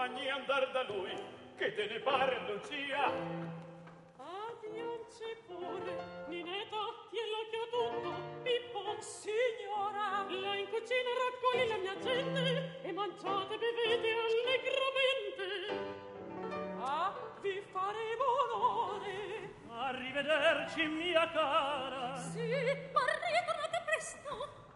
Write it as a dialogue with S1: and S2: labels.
S1: fagni andar da lui, che te ne pare, Lucia?
S2: Addianci pure, Ninetta, tienlo che ho tutto, Pippo, signora, là in cucina raccogli la mia gente e mangiate e bevete allegramente. Ah, vi faremo onore.
S3: Arrivederci, mia cara.
S2: Sì, ma ritornate presto.